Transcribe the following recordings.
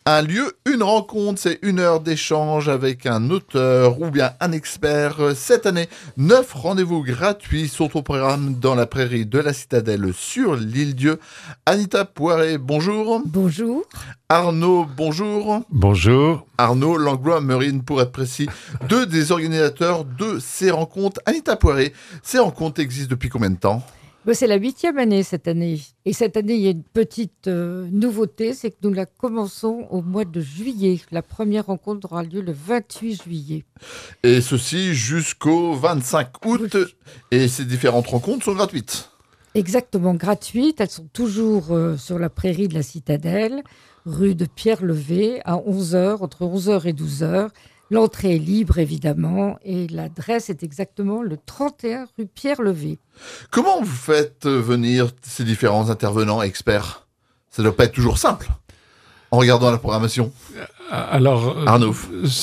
Un lieu, une rencontre, c'est 1 heure d'échange avec un auteur ou bien un expert. Cette année, 9 rendez-vous gratuits sont au programme dans la prairie de la Citadelle sur l'Île-Dieu. Anita Poiré, bonjour. Bonjour. Arnaud, bonjour. Bonjour. Arnaud Langlois-Meurine, pour être précis, deux des organisateurs de ces rencontres. Anita Poiré, ces rencontres existent depuis combien de temps ? C'est la 8e année cette année. Et cette année, il y a une petite nouveauté, c'est que nous la commençons au mois de juillet. La première rencontre aura lieu le 28 juillet. Et ceci jusqu'au 25 août. Oui. Et ces différentes rencontres sont gratuites. Exactement, gratuites. Elles sont toujours sur la prairie de la Citadelle, rue de Pierre-Levé, à 11h, entre 11h et 12h. L'entrée est libre, évidemment, et l'adresse est exactement le 31 rue Pierre-Levé. Comment vous faites venir ces différents intervenants experts ? Ça ne doit pas être toujours simple, en regardant la programmation. Alors, Arnaud,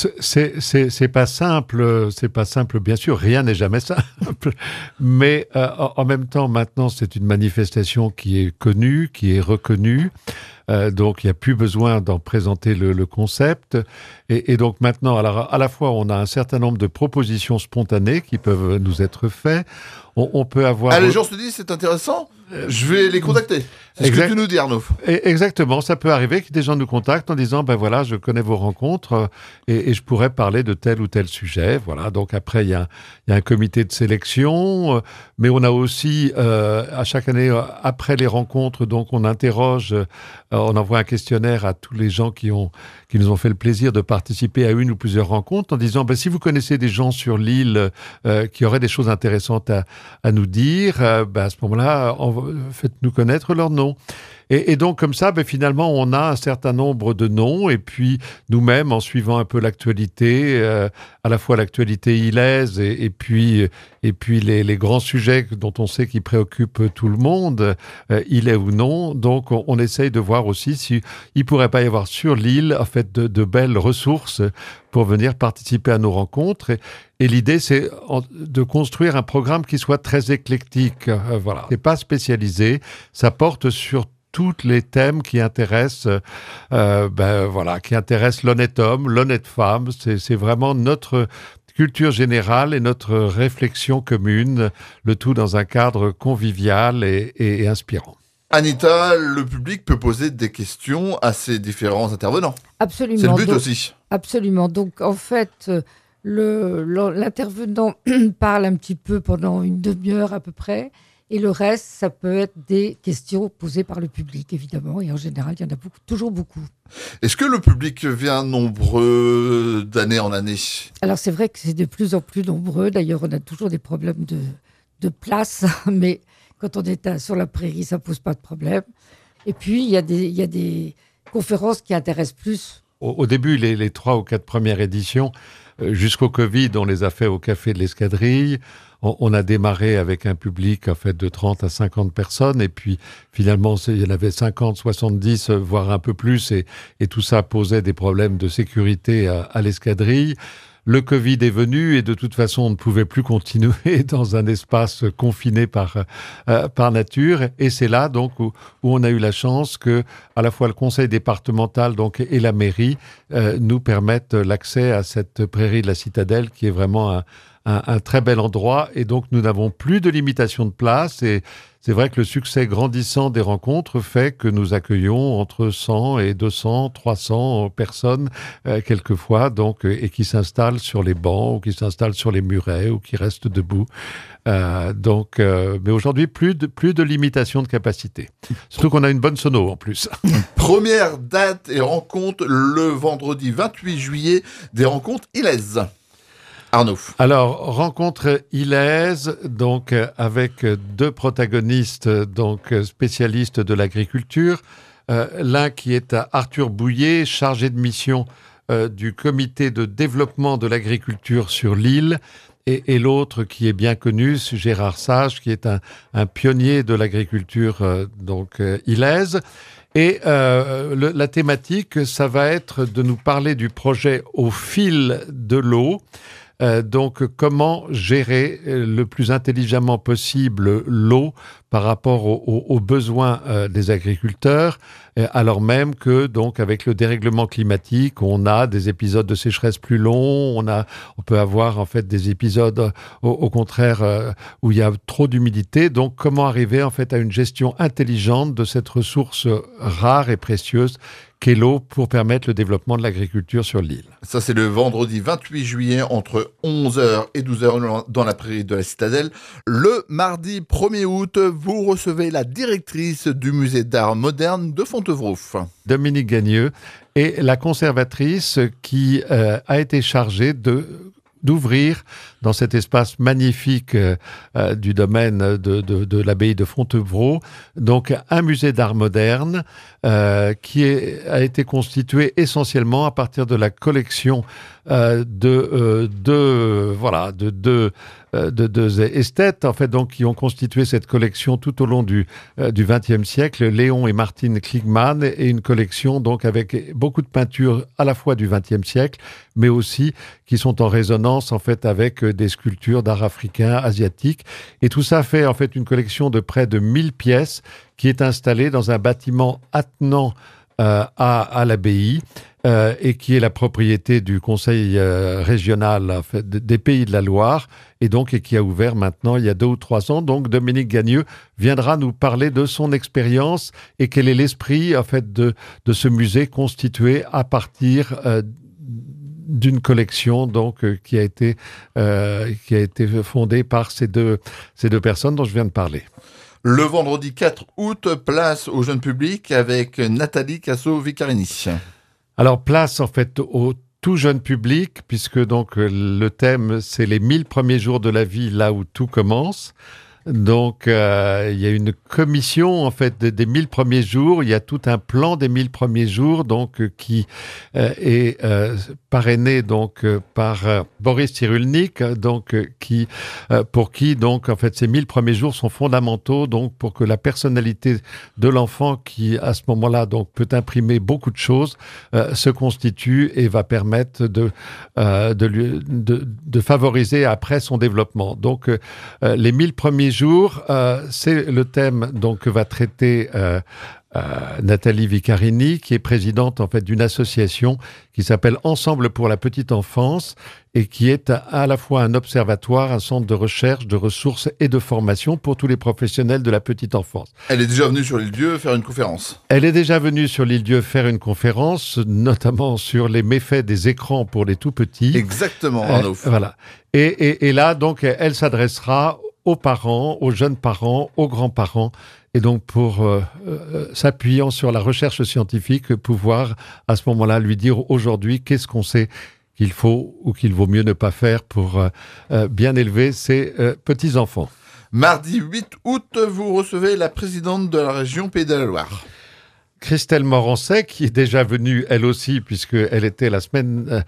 c'est pas simple, bien sûr, rien n'est jamais simple. Mais en même temps, maintenant, c'est une manifestation qui est connue, qui est reconnue. Donc, il n'y a plus besoin d'en présenter le concept. Et donc, maintenant, alors, à la fois, on a un certain nombre de propositions spontanées qui peuvent nous être faites. On peut avoir... Ah, les gens se disent, c'est intéressant, je vais les contacter. C'est ce que tu nous dis, Arnaud. Exactement, ça peut arriver que des gens nous contactent en disant, ben voilà, je connais vos rencontres et je pourrais parler de tel ou tel sujet. Voilà, donc après, il y a un comité de sélection, mais on a aussi, à chaque année, après les rencontres, donc on interroge, on envoie un questionnaire à tous les gens qui nous ont fait le plaisir de participer à une ou plusieurs rencontres en disant, ben, si vous connaissez des gens sur l'île qui auraient des choses intéressantes à nous dire, à ce moment-là, faites-nous connaître leurs noms. Et donc, comme ça, finalement, on a un certain nombre de noms. Et puis, nous-mêmes, en suivant un peu l'actualité, à la fois l'actualité ilaise et puis les grands sujets dont on sait qu'ils préoccupent tout le monde, ilais ou non. Donc, on essaye de voir aussi s'il ne pourrait pas y avoir sur l'île, en fait, de belles ressources pour venir participer à nos rencontres. Et l'idée, c'est de construire un programme qui soit très éclectique. Voilà. C'est pas spécialisé. Ça porte sur tous les thèmes qui intéressent, qui intéressent l'honnête homme, l'honnête femme. C'est vraiment notre culture générale et notre réflexion commune, le tout dans un cadre convivial et inspirant. Anita, le public peut poser des questions à ces différents intervenants. Absolument. C'est le but aussi. Absolument. Donc, en fait, l'intervenant parle un petit peu pendant une demi-heure à peu près. Et le reste, ça peut être des questions posées par le public, évidemment. Et en général, il y en a toujours beaucoup. Est-ce que le public vient nombreux d'année en année ? Alors, c'est vrai que c'est de plus en plus nombreux. D'ailleurs, on a toujours des problèmes de place. Mais quand on est sur la prairie, ça ne pose pas de problème. Et puis, il y a des conférences qui intéressent plus. Au début, les 3 ou 4 premières éditions, jusqu'au Covid, on les a fait au Café de l'Escadrille. On a démarré avec un public en fait de 30 à 50 personnes et puis finalement il y en avait 50, 70 voire un peu plus et tout ça posait des problèmes de sécurité à l'Escadrille. Le Covid est venu et de toute façon on ne pouvait plus continuer dans un espace confiné par nature et c'est là donc où on a eu la chance que à la fois le conseil départemental donc et la mairie nous permettent l'accès à cette prairie de la Citadelle qui est vraiment un très bel endroit et donc nous n'avons plus de limitation de place et c'est vrai que le succès grandissant des rencontres fait que nous accueillons entre 100 et 200, 300 personnes quelquefois donc et qui s'installent sur les bancs ou qui s'installent sur les murets ou qui restent debout. Mais aujourd'hui, plus de limitation de capacité. Surtout qu'on a une bonne sono en plus. Première date et rencontre le vendredi 28 juillet des rencontres ilaises. Arnaud. Alors, rencontre ilaise, donc avec 2 protagonistes, donc spécialistes de l'agriculture. L'un qui est Arthur Bouillet, chargé de mission du comité de développement de l'agriculture sur l'île. Et l'autre qui est bien connu, c'est Gérard Sage, qui est un pionnier de l'agriculture ilaise. Et la thématique, ça va être de nous parler du projet au fil de l'eau. Donc, comment gérer le plus intelligemment possible l'eau par rapport aux besoins des agriculteurs, alors même que donc avec le dérèglement climatique, on a des épisodes de sécheresse plus longs, on peut avoir en fait des épisodes au contraire où il y a trop d'humidité. Donc comment arriver en fait à une gestion intelligente de cette ressource rare et précieuse qu'est l'eau pour permettre le développement de l'agriculture sur l'île. Ça, c'est le vendredi 28 juillet entre 11h et 12h dans la prairie de la Citadelle. Le mardi 1er août, vous recevez la directrice du musée d'art moderne de Fontevraud. Dominique Gagneux est la conservatrice qui a été chargée d'ouvrir dans cet espace magnifique du domaine de l'abbaye de Fontevraud, donc un musée d'art moderne qui a été constitué essentiellement à partir de la collection de deux esthètes en fait, donc qui ont constitué cette collection tout au long du XXe siècle, Léon et Martine Kligman, et une collection donc avec beaucoup de peintures à la fois du XXe siècle, mais aussi qui sont en résonance en fait avec des sculptures d'art africain, asiatique, et tout ça fait en fait une collection de près de 1000 pièces qui est installée dans un bâtiment attenant à l'abbaye et qui est la propriété du conseil régional en fait, des Pays de la Loire et qui a ouvert maintenant il y a 2 ou 3 ans. Donc Dominique Gagneux viendra nous parler de son expérience et quel est l'esprit en fait de ce musée constitué à partir d'une collection qui a été fondée par ces deux personnes dont je viens de parler. Le vendredi 4 août, place au jeune public avec Nathalie Casso-Vicarini. Alors, place en fait au tout jeune public, puisque donc le thème, c'est les 1000 premiers jours de la vie, là où tout commence. Donc, il y a une commission en fait des 1000 premiers jours. Il y a tout un plan des 1000 premiers jours, qui est parrainé par Boris Cyrulnik, pour qui donc en fait ces 1000 premiers jours sont fondamentaux pour que la personnalité de l'enfant qui à ce moment-là peut imprimer beaucoup de choses se constitue et va permettre de favoriser après son développement. Donc, les 1000 premiers jours, c'est le thème que va traiter Nathalie Vicarini, qui est présidente en fait d'une association qui s'appelle Ensemble pour la petite enfance et qui est à la fois un observatoire, un centre de recherche, de ressources et de formation pour tous les professionnels de la petite enfance. Elle est déjà venue sur l'île-Dieu faire une conférence. Elle est déjà venue sur l'île-Dieu faire une conférence, notamment sur les méfaits des écrans pour les tout petits. Exactement, Arnaud. Voilà. Et là, donc, elle s'adressera aux parents, aux jeunes parents, aux grands-parents, et donc pour s'appuyant sur la recherche scientifique, pouvoir à ce moment-là lui dire aujourd'hui qu'est-ce qu'on sait qu'il faut ou qu'il vaut mieux ne pas faire pour bien élever ses petits-enfants. Mardi 8 août, vous recevez la présidente de la région Pays de la Loire. Christelle Morancet, qui est déjà venue, elle aussi, puisqu'elle était la semaine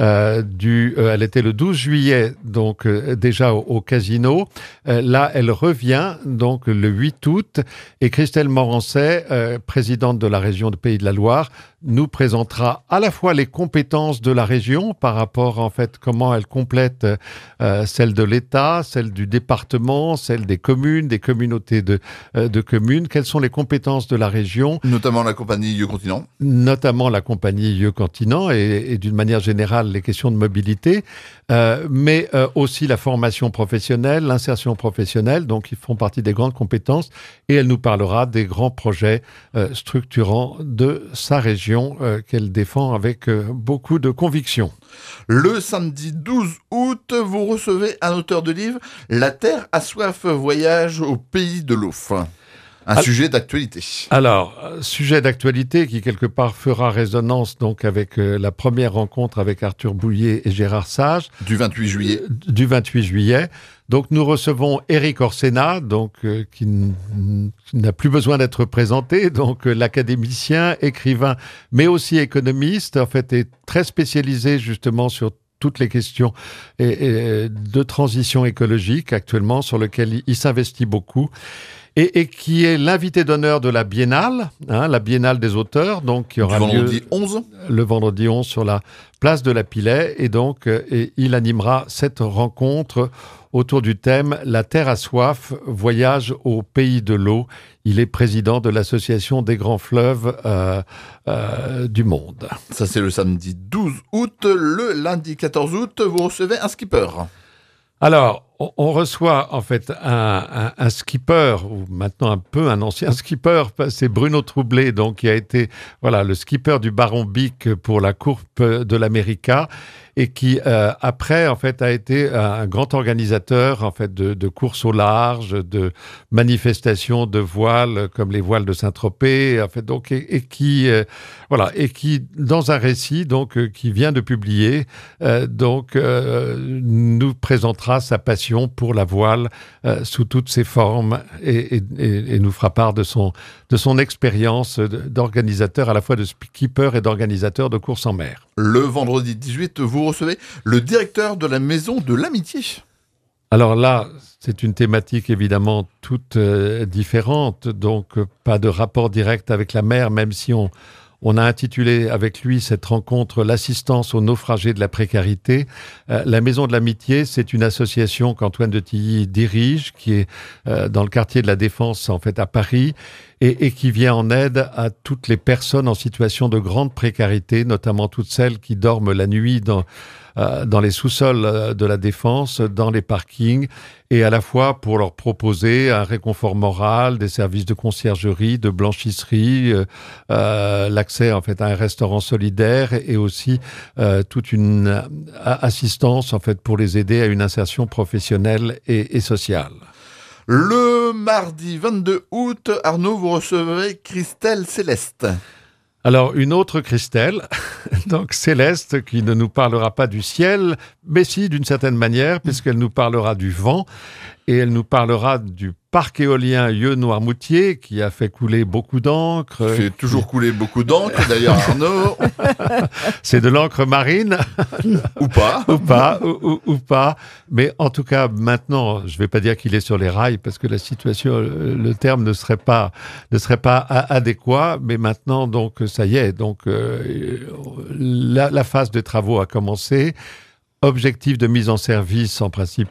elle était le 12 juillet, déjà au casino. Là, elle revient, le 8 août, et Christelle Morancet, présidente de la région de Pays de la Loire, nous présentera à la fois les compétences de la région par rapport, en fait, comment elle complète celles de l'État, celles du département, celles des communes, des communautés de communes. Quelles sont les compétences de la région ? Notamment la compagnie Yeux-Continent. Notamment la compagnie Yeux-Continent et d'une manière générale les questions de mobilité, mais aussi la formation professionnelle, l'insertion professionnelle, donc ils font partie des grandes compétences, et elle nous parlera des grands projets structurants de sa région qu'elle défend avec beaucoup de conviction. Le samedi 12 août, vous recevez un auteur de livre, La Terre a soif, voyage au pays de l'eau. Un sujet d'actualité. Alors, sujet d'actualité qui quelque part fera résonance avec la première rencontre avec Arthur Bouillet et Gérard Sage. Du 28 juillet. Du 28 juillet. Donc nous recevons Éric Orsena, qui n'a plus besoin d'être présenté, l'académicien, écrivain, mais aussi économiste, en fait, est très spécialisé justement sur toutes les questions et de transition écologique actuellement, sur lequel il s'investit beaucoup. Et qui est l'invité d'honneur de la Biennale, la Biennale des auteurs, donc qui aura vendredi 11 le vendredi 11 sur la place de la Pilet, et donc il animera cette rencontre autour du thème « La terre a soif, voyage au pays de l'eau ». Il est président de l'association des grands fleuves du monde. Ça, c'est le samedi 12 août. Le lundi 14 août, vous recevez un skipper. Alors, on reçoit en fait un skipper, ou maintenant un peu un ancien skipper, c'est Bruno Troublé, donc qui a été le skipper du Baron Bic pour la Coupe de l'América, et qui après en fait a été un grand organisateur en fait de courses au large, de manifestations de voiles comme les voiles de Saint-Tropez, en fait, donc et qui dans un récit donc qui vient de publier nous présentera sa passion pour la voile sous toutes ses formes et nous fera part de son expérience d'organisateur, à la fois de skipper et d'organisateur de courses en mer. Le vendredi 18, vous recevez le directeur de la Maison de l'Amitié. Alors là, c'est une thématique évidemment toute différente, donc pas de rapport direct avec la mer, même si on a intitulé avec lui cette rencontre « L'assistance aux naufragés de la précarité ». La Maison de l'Amitié, c'est une association qu'Antoine de Tilly dirige, qui est dans le quartier de la Défense, en fait, à Paris, et qui vient en aide à toutes les personnes en situation de grande précarité, notamment toutes celles qui dorment la nuit dans les sous-sols de la Défense, dans les parkings, et à la fois pour leur proposer un réconfort moral, des services de conciergerie, de blanchisserie, l'accès en fait à un restaurant solidaire, et aussi toute une assistance en fait pour les aider à une insertion professionnelle et sociale. Le mardi 22 août, Arnaud, vous recevrez Christelle Céleste. Alors, une autre Christelle, donc Céleste, qui ne nous parlera pas du ciel, mais si, d'une certaine manière, puisqu'elle nous parlera du vent, et elle nous parlera du parc éolien Yeux-Noirmoutier, qui a fait couler beaucoup d'encre. Fait toujours couler beaucoup d'encre, d'ailleurs, Arnaud. C'est de l'encre marine. Ou pas. ou pas. Mais en tout cas, maintenant, je ne vais pas dire qu'il est sur les rails, parce que la situation, le terme ne serait pas adéquat. Mais maintenant, donc, ça y est. Donc, la phase de travaux a commencé. Objectif de mise en service en principe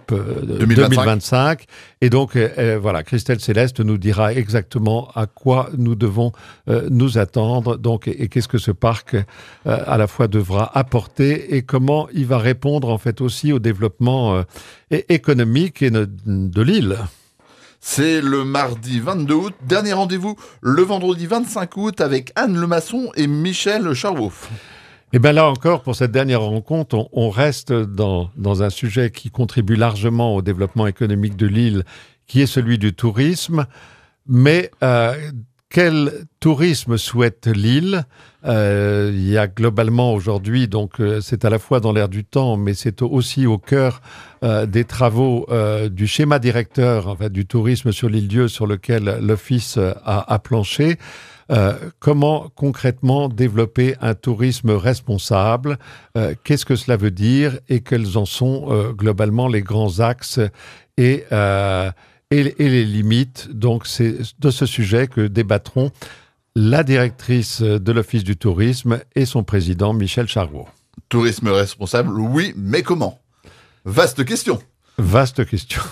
2025. Et donc, Christelle Céleste nous dira exactement à quoi nous devons nous attendre. Donc, et qu'est-ce que ce parc à la fois devra apporter et comment il va répondre en fait aussi au développement économique de l'île. C'est le mardi 22 août. Dernier rendez-vous le vendredi 25 août avec Anne Lemasson et Michel Charveau. Et bien là encore, pour cette dernière rencontre, on reste dans un sujet qui contribue largement au développement économique de l'île, qui est celui du tourisme. Mais quel tourisme souhaite l'île ? Il y a globalement aujourd'hui, donc c'est à la fois dans l'air du temps, mais c'est aussi au cœur des travaux du schéma directeur en fait, du tourisme sur l'île-Dieu, sur lequel l'Office a planché. Comment concrètement développer un tourisme responsable, qu'est-ce que cela veut dire et quels en sont globalement les grands axes et les limites. Donc c'est de ce sujet que débattront la directrice de l'Office du tourisme et son président Michel Charveau. Tourisme responsable, oui, mais comment ? Vaste question. Vaste question.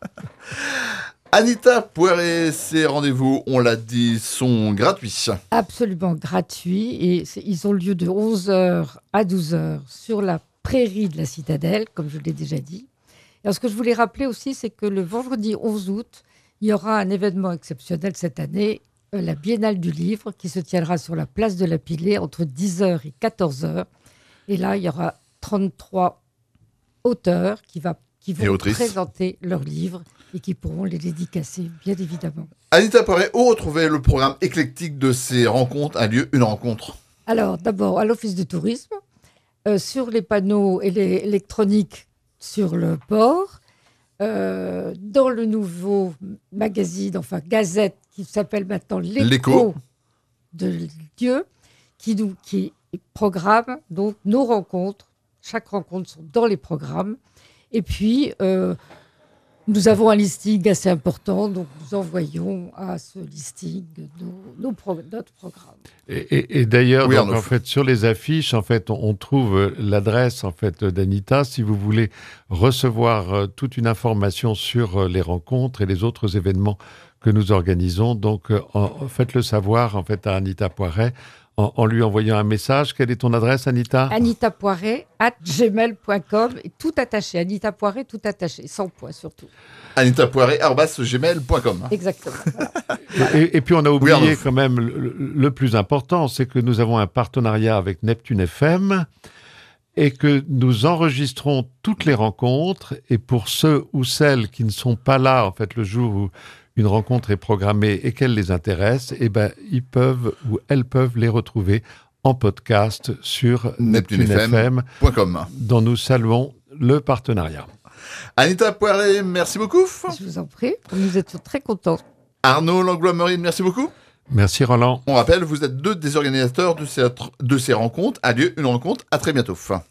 Anita Poiré, ces rendez-vous, on l'a dit, sont gratuits. Absolument gratuits. Et ils ont lieu de 11h à 12h sur la prairie de la Citadelle, comme je l'ai déjà dit. Alors, ce que je voulais rappeler aussi, c'est que le vendredi 11 août, il y aura un événement exceptionnel cette année, la Biennale du Livre, qui se tiendra sur la place de la Pilée entre 10h et 14h. Et là, il y aura 33 auteurs qui vont présenter leurs livres et qui pourront les dédicacer, bien évidemment. Anita Poiré, où retrouver le programme éclectique de ces rencontres, une rencontre ? Alors, d'abord, à l'Office du tourisme, sur les panneaux électroniques sur le port, dans le nouveau magazine, gazette, qui s'appelle maintenant L'Écho de Dieu, qui programme donc nos rencontres chaque rencontre sont dans les programmes. Et puis, nous avons un listing assez important, donc nous envoyons à ce listing notre programme. Et d'ailleurs, Oui, donc, Arnaud. en fait, sur les affiches, en fait, on trouve l'adresse en fait d'Anita si vous voulez recevoir toute une information sur les rencontres et les autres événements que nous organisons. Donc, faites-le savoir en fait à Anita Poiret en lui envoyant un message. Quelle est ton adresse, Anita? anitapoiret@gmail.com, et tout attaché. Anita Poiret, tout attaché, sans point surtout. anitapoiret@gmail.com. Exactement. Voilà. Et puis on a Oui, oublié Arnaud. quand même le plus important, c'est que nous avons un partenariat avec Neptune FM et que nous enregistrons toutes les rencontres. Et pour ceux ou celles qui ne sont pas là, en fait, le jour où une rencontre est programmée et qu'elle les intéresse, eh ben, ils peuvent ou elles peuvent les retrouver en podcast sur Neptune FM, .com. dont nous saluons le partenariat. Anita Poiret, merci beaucoup. Je vous en prie, nous étions très contents. Arnaud Langlois-Morine, merci beaucoup. Merci Roland. On rappelle, vous êtes deux des organisateurs de ces rencontres. Adieu, une rencontre. À très bientôt.